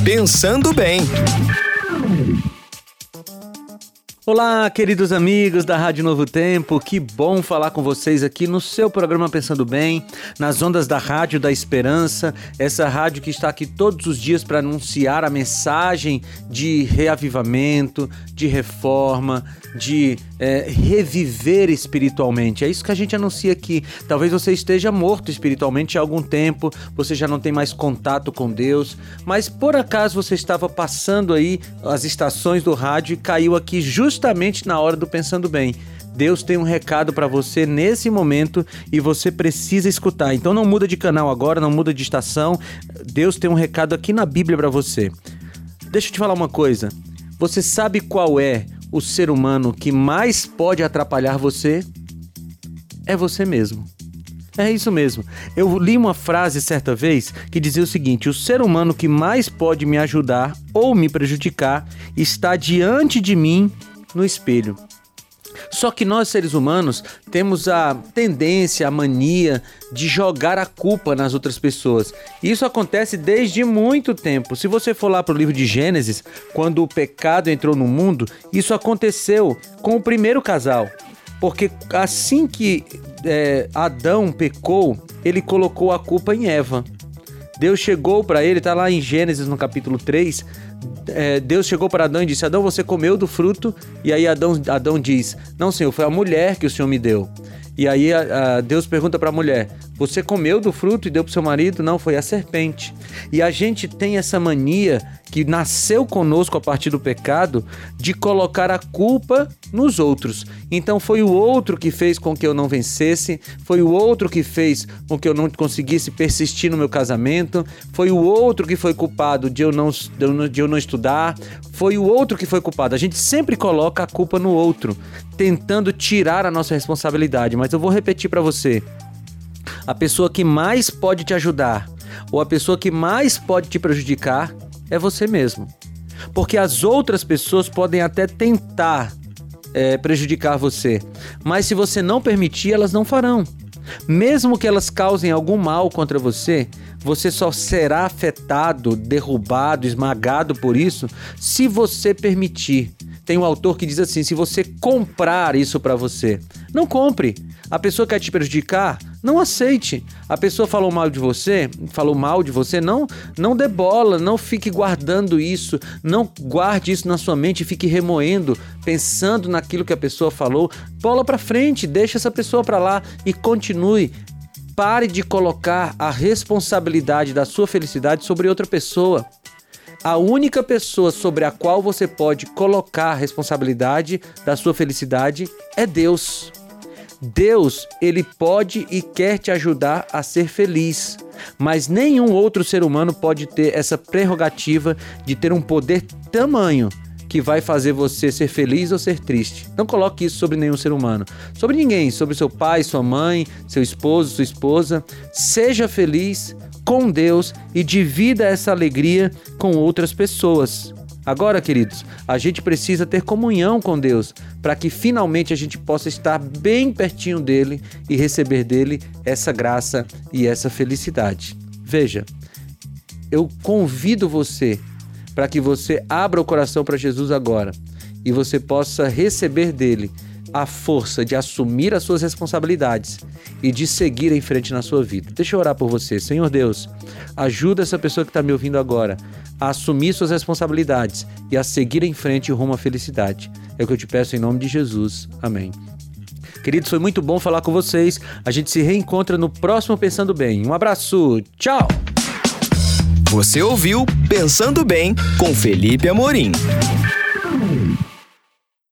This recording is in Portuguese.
Pensando Bem. Olá, queridos amigos da Rádio Novo Tempo, que bom falar com vocês aqui no seu programa Pensando Bem, nas ondas da Rádio da Esperança, essa rádio que está aqui todos os dias para anunciar a mensagem de reavivamento, de reforma, de reviver espiritualmente. É isso que a gente anuncia aqui. Talvez você esteja morto espiritualmente há algum tempo, você já não tem mais contato com Deus, mas por acaso você estava passando aí as estações do rádio e caiu aqui justamente na hora do Pensando Bem. Deus tem um recado para você nesse momento e você precisa escutar. Então não muda de canal agora, não muda de estação. Deus tem um recado aqui na Bíblia para você. Deixa eu te falar uma coisa. Você sabe qual é o ser humano que mais pode atrapalhar você? É você mesmo. É isso mesmo. Eu li uma frase certa vez que dizia o seguinte: o ser humano que mais pode me ajudar ou me prejudicar está diante de mim no espelho. Só que nós, seres humanos, temos a tendência, a mania de jogar a culpa nas outras pessoas. Isso acontece desde muito tempo. Se você for lá para o livro de Gênesis, quando o pecado entrou no mundo, isso aconteceu com o primeiro casal. Porque assim que Adão pecou, ele colocou a culpa em Eva. Deus chegou para ele, está lá em Gênesis no capítulo 3, Deus chegou para Adão e disse: Adão, você comeu do fruto? E aí Adão diz: não, Senhor, foi a mulher que o Senhor me deu. E aí Deus pergunta para a mulher: você comeu do fruto e deu para o seu marido? Não, foi a serpente. E a gente tem essa mania que nasceu conosco a partir do pecado de colocar a culpa nos outros. Então foi o outro que fez com que eu não vencesse, foi o outro que fez com que eu não conseguisse persistir no meu casamento, foi o outro que foi culpado de eu não estudar, foi o outro que foi culpado. A gente sempre coloca a culpa no outro, tentando tirar a nossa responsabilidade. Mas eu vou repetir para você: a pessoa que mais pode te ajudar ou a pessoa que mais pode te prejudicar é você mesmo. Porque as outras pessoas podem até tentar prejudicar você, mas se você não permitir, elas não farão. Mesmo que elas causem algum mal contra você, você só será afetado, derrubado, esmagado por isso se você permitir. Tem um autor que diz assim: se você comprar isso para você, não compre. A pessoa quer te prejudicar, não aceite. A pessoa falou mal de você, não dê bola, não fique guardando isso, não guarde isso na sua mente e fique remoendo, pensando naquilo que a pessoa falou. Bola para frente, deixa essa pessoa para lá e continue. Pare de colocar a responsabilidade da sua felicidade sobre outra pessoa. A única pessoa sobre a qual você pode colocar a responsabilidade da sua felicidade é Deus. Deus, ele pode e quer te ajudar a ser feliz, mas nenhum outro ser humano pode ter essa prerrogativa de ter um poder tamanho que vai fazer você ser feliz ou ser triste. Não coloque isso sobre nenhum ser humano, sobre ninguém, sobre seu pai, sua mãe, seu esposo, sua esposa. Seja feliz com Deus e divida essa alegria com outras pessoas. Agora, queridos, a gente precisa ter comunhão com Deus para que finalmente a gente possa estar bem pertinho dele e receber dele essa graça e essa felicidade. Veja, eu convido você para que você abra o coração para Jesus agora e você possa receber dele a força de assumir as suas responsabilidades e de seguir em frente na sua vida. Deixa eu orar por você. Senhor Deus, ajuda essa pessoa que está me ouvindo agora a assumir suas responsabilidades e a seguir em frente rumo à felicidade. É o que eu te peço em nome de Jesus. Amém. Queridos, foi muito bom falar com vocês. A gente se reencontra no próximo Pensando Bem. Um abraço. Tchau! Você ouviu Pensando Bem com Felipe Amorim.